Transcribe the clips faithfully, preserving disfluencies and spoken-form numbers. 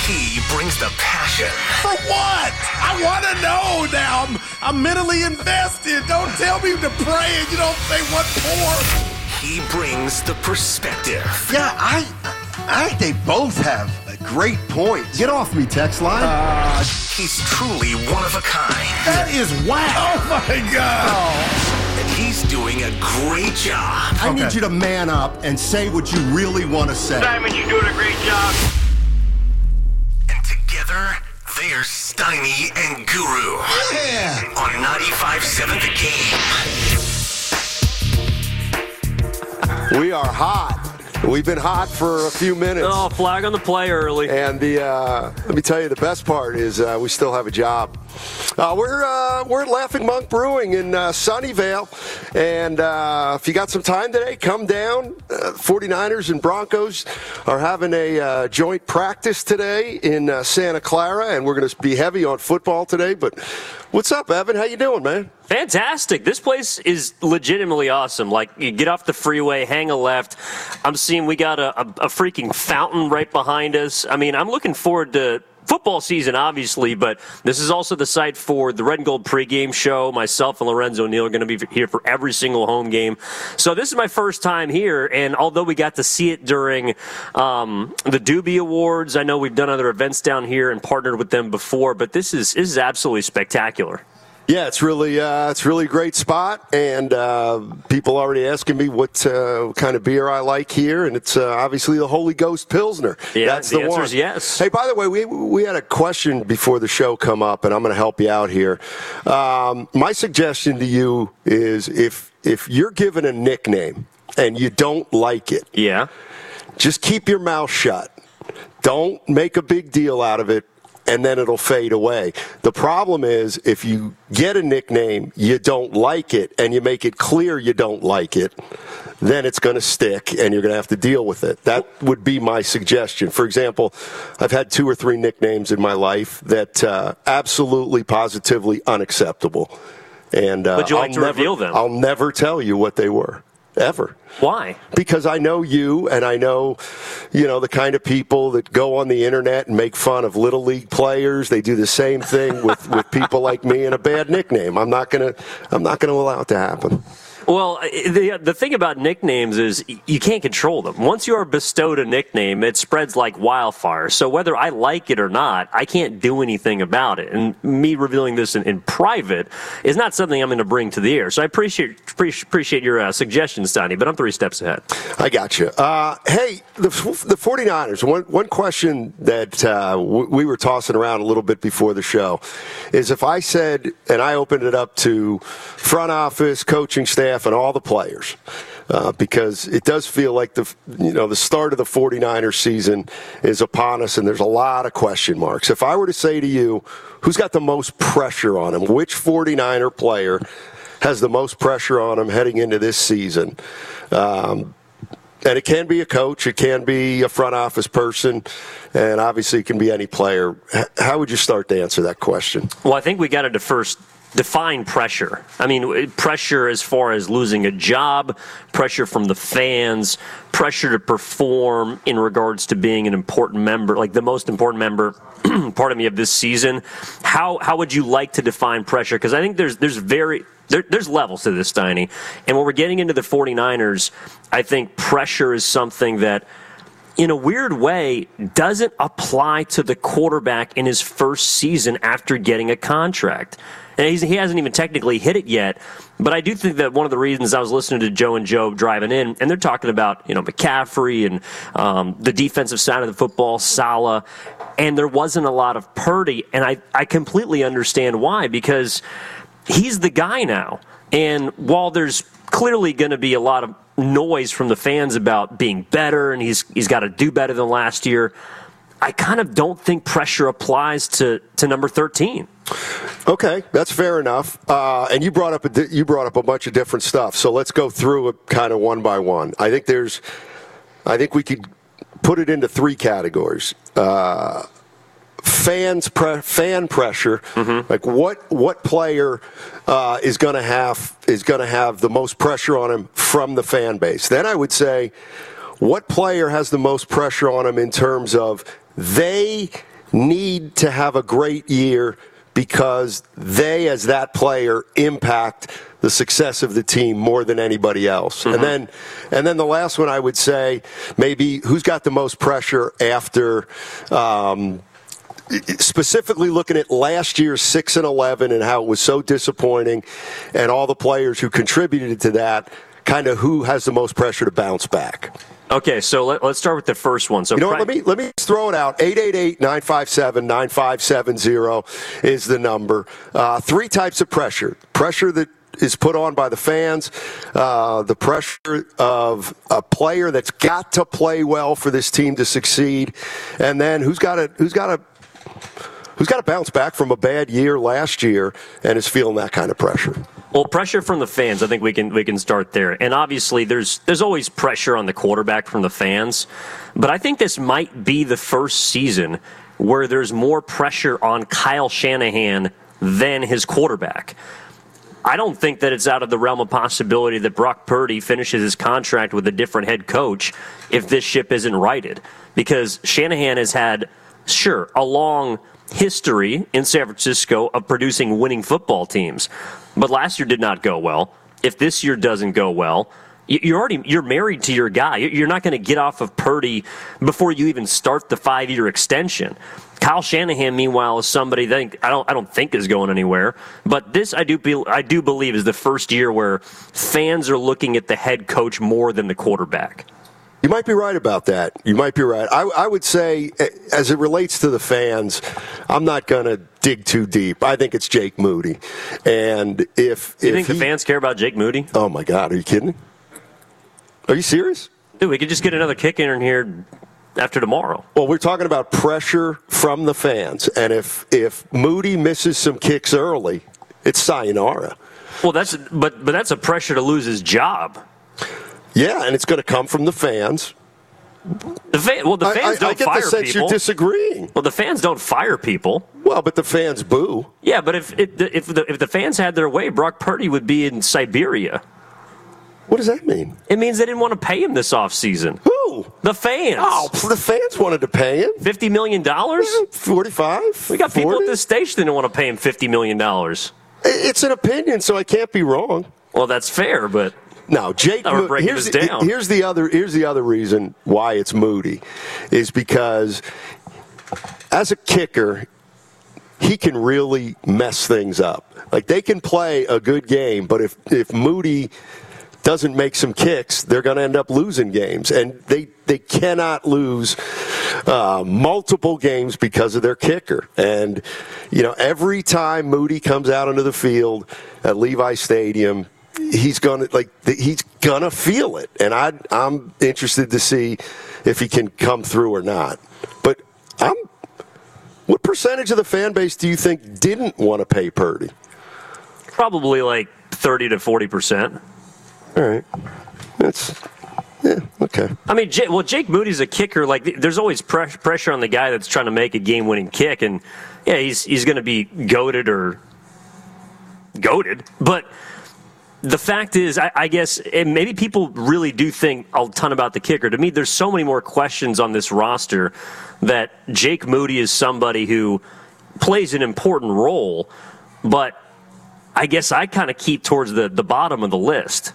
He brings the passion. For what? I want to know now. I'm, I'm mentally invested. Don't tell me to pray and you don't say what for. He brings the perspective. Yeah, I I think they both have a great point. Get off me, text line. Uh, he's truly one of a kind. That is whack. Oh, my God. Oh. And he's doing a great job. I Okay. need you to man up and say what you really want to say. Simon, you're doing a great job. And together, they're Steiny and Guru. Yeah. On ninety-five seven The Game. We are hot. We've been hot for a few minutes. Oh, flag on the play early. And the uh, let me tell you, the best part is uh, we still have a job. Uh, we're uh, we're at Laughing Monk Brewing in uh, Sunnyvale, and uh, if you got some time today, come down. Uh, 49ers and Broncos are having a uh, joint practice today in uh, Santa Clara, and we're going to be heavy on football today. But what's up, Evan? How you doing, man? Fantastic. This place is legitimately awesome. Like, you get off the freeway, hang a left. I'm seeing we got a, a, a freaking fountain right behind us. I mean, I'm looking forward to football season, obviously, but this is also the site for the Red and Gold pregame show. Myself and Lorenzo Neal are going to be here for every single home game. So this is my first time here, and although we got to see it during um, the Doobie Awards, I know we've done other events down here and partnered with them before, but this is this is absolutely spectacular. Yeah, it's really uh, it's really a great spot, and uh, people already asking me what uh, kind of beer I like here, and it's uh, obviously the Holy Ghost Pilsner. Yeah, That's the, the answer one. is yes. Hey, by the way, we we had a question before the show come up, and I'm going to help you out here. Um, my suggestion to you is if if you're given a nickname and you don't like it, Yeah. just keep your mouth shut. Don't make a big deal out of it, and then it'll fade away. The problem is if you get a nickname, you don't like it, and you make it clear you don't like it, then it's going to stick, and you're going to have to deal with it. That would be my suggestion. For example, I've had two or three nicknames in my life that uh, absolutely, positively unacceptable. And uh, Would you like I'll to never, reveal them? I'll never tell you what they were, ever. Why? Because I know you, and I know, you know, the kind of people that go on the internet and make fun of Little League players. They do the same thing with, with people like me and a bad nickname. I'm not gonna, I'm not gonna allow it to happen. Well, the the thing about nicknames is you can't control them. Once you are bestowed a nickname, it spreads like wildfire. So whether I like it or not, I can't do anything about it. And me revealing this in, in private is not something I'm going to bring to the air. So I appreciate appreciate your uh, suggestions, Donnie, but I'm three steps ahead. I got you. Uh, hey, the the 49ers, one, one question that uh, w- we were tossing around a little bit before the show is if I said, and I opened it up to front office, coaching staff, and all the players, uh, because it does feel like the you know the start of the 49ers season is upon us, and there's a lot of question marks. If I were to say to you, who's got the most pressure on him, which 49er player has the most pressure on him heading into this season? Um, and it can be a coach, it can be a front office person, and obviously it can be any player. H- how would you start to answer that question? Well, I think we got to first define pressure. I mean, pressure as far as losing a job, pressure from the fans, pressure to perform in regards to being an important member, like the most important member, pardon me, of this season. How how would you like to define pressure? Because I think there's there's very there, there's levels to this, Steiny. And when we're getting into the 49ers, I think pressure is something that, in a weird way, doesn't apply to the quarterback in his first season after getting a contract. And he's, he hasn't even technically hit it yet. But I do think that one of the reasons I was listening to Joe and Joe driving in, and they're talking about, you know, McCaffrey and um, the defensive side of the football, Salah, and there wasn't a lot of Purdy. And I, I completely understand why, because he's the guy now. And while there's clearly going to be a lot of noise from the fans about being better and he's he's got to do better than last year, I kind of don't think pressure applies to, to number thirteen. Okay, that's fair enough. Uh, and you brought up a di- you brought up a bunch of different stuff. So let's go through it kind of one by one. I think there's, I think we could put it into three categories. Uh, fans, pre- fan pressure. Mm-hmm. Like what what player uh, is going to have is going to have the most pressure on him from the fan base? Then I would say, what player has the most pressure on him in terms of they need to have a great year because they, as that player, impact the success of the team more than anybody else. Mm-hmm. And then and then the last one I would say, maybe who's got the most pressure after um, specifically looking at last year's six and eleven and how it was so disappointing and all the players who contributed to that, kind of who has the most pressure to bounce back. Okay, so let, let's start with the first one. So you know what, let me let me just throw it out. eight eight eight, nine five seven, nine five seven zero is the number. Uh, three types of pressure. Pressure that is put on by the fans, uh, the pressure of a player that's got to play well for this team to succeed, and then who's got to who's got to who's got to bounce back from a bad year last year and is feeling that kind of pressure. Well, pressure from the fans, I think we can we can start there. And obviously there's there's always pressure on the quarterback from the fans, but I think this might be the first season where there's more pressure on Kyle Shanahan than his quarterback. I don't think that it's out of the realm of possibility that Brock Purdy finishes his contract with a different head coach if this ship isn't righted, because Shanahan has had, sure, a long history in San Francisco of producing winning football teams. But last year did not go well. If this year doesn't go well, you're already you're married to your guy. You're not going to get off of Purdy before you even start the five-year extension. Kyle Shanahan, meanwhile, is somebody that I don't I don't think is going anywhere. But this I do be, I do believe is the first year where fans are looking at the head coach more than the quarterback. You might be right about that. You might be right. I, I would say, as it relates to the fans, I'm not going to dig too deep. I think it's Jake Moody. And if you if think he, the fans care about Jake Moody? Oh, my God. Are you kidding? Are you serious? Dude, we could just get another kick in here after tomorrow. Well, we're talking about pressure from the fans. And if if Moody misses some kicks early, it's sayonara. Well, that's but but that's a pressure to lose his job. Yeah, and it's going to come from the fans. The fan, well, the fans I, I, don't I get fire the sense people. You're disagreeing. Well, the fans don't fire people. Well, but the fans boo. Yeah, but if if the, if the, if the fans had their way, Brock Purdy would be in Siberia. What does that mean? It means they didn't want to pay him this offseason. Who? The fans. Oh, the fans wanted to pay him. fifty million dollars? forty-five? We got forty? people at this station that don't want to pay him fifty million dollars. It's an opinion, so I can't be wrong. Well, that's fair, but... No, Jake. No, we're breaking here's, this down. here's the other. Here's the other reason why it's Moody, is because as a kicker, he can really mess things up. Like, they can play a good game, but if if Moody doesn't make some kicks, they're going to end up losing games, and they they cannot lose uh, multiple games because of their kicker. And you know, every time Moody comes out onto the field at Levi Stadium, he's gonna like he's gonna feel it, and I, I'm interested to see if he can come through or not. But I'm. What percentage of the fan base do you think didn't want to pay Purdy? Probably like thirty to forty percent. All right, that's yeah okay. I mean, Jake, well, Jake Moody's a kicker. Like, there's always press, pressure on the guy that's trying to make a game-winning kick, and yeah, he's he's going to be goated or goated, but. The fact is, I, I guess, and maybe people really do think a ton about the kicker. To me, there's so many more questions on this roster that Jake Moody is somebody who plays an important role, but I guess I kind of keep towards the, the bottom of the list.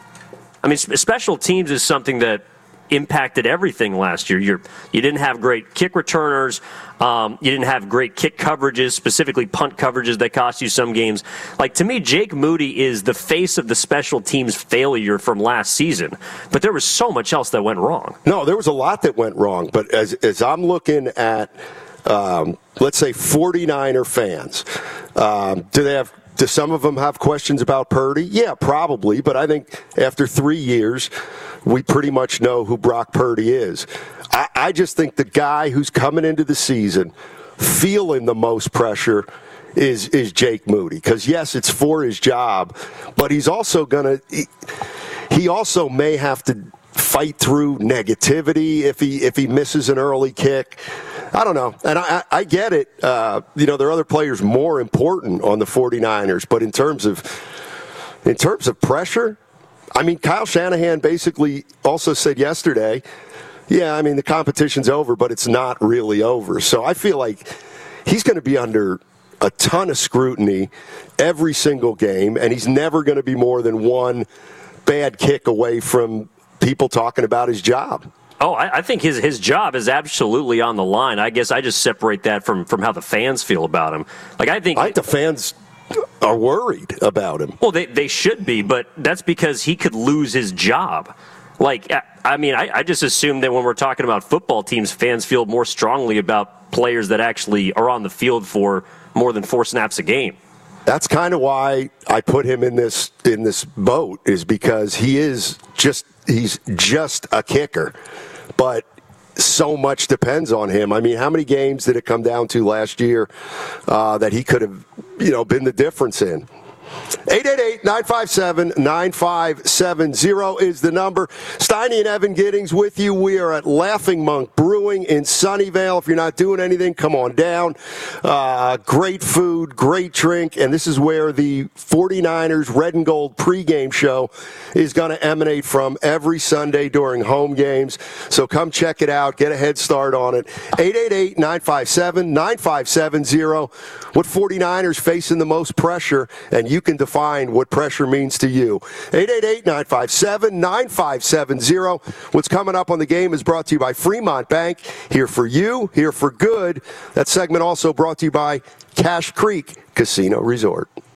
I mean, special teams is something that impacted everything last year. You're, you didn't have great kick returners. Um, you didn't have great kick coverages, specifically punt coverages that cost you some games. Like, to me, Jake Moody is the face of the special teams failure from last season. But there was so much else that went wrong. No, there was a lot that went wrong. But as as I'm looking at, um, let's say, forty-niner fans, um, do they have Do some of them have questions about Purdy? Yeah, probably. But I think after three years, we pretty much know who Brock Purdy is. I, I just think the guy who's coming into the season feeling the most pressure is is Jake Moody. Because, yes, it's for his job, but he's also going to he, he also may have to fight through negativity if he if he misses an early kick. I don't know. And I, I get it. Uh, you know, there are other players more important on the forty-niners, but in terms of in terms of pressure, I mean, Kyle Shanahan basically also said yesterday Yeah, I mean, the competition's over, but it's not really over. So I feel like he's going to be under a ton of scrutiny every single game, and he's never going to be more than one bad kick away from people talking about his job. Oh, I, I think his his job is absolutely on the line. I guess I just separate that from, from how the fans feel about him. Like I think, I think the fans are worried about him. Well, they they should be, but that's because he could lose his job. Like, I mean, I, I just assume that when we're talking about football teams, fans feel more strongly about players that actually are on the field for more than four snaps a game. That's kind of why I put him in this in this boat, is because he is just he's just a kicker, but so much depends on him. I mean, how many games did it come down to last year uh, that he could have, you know, been the difference in? eight eight eight, nine five seven, nine five seven zero is the number. Steiny and Evan Giddings with you. We are at Laughing Monk Brewing in Sunnyvale. If you're not doing anything, come on down. Uh, great food, great drink, and this is where the 49ers Red and Gold pregame show is going to emanate from every Sunday during home games. So come check it out. Get a head start on it. eight eight eight, nine five seven, nine five seven zero. What 49ers facing the most pressure, and you can define what pressure means to you. eight eight eight, nine five seven, nine five seven zero. What's coming up on the game is brought to you by Fremont Bank. Here for you, here for good. That segment also brought to you by Cache Creek Casino Resort.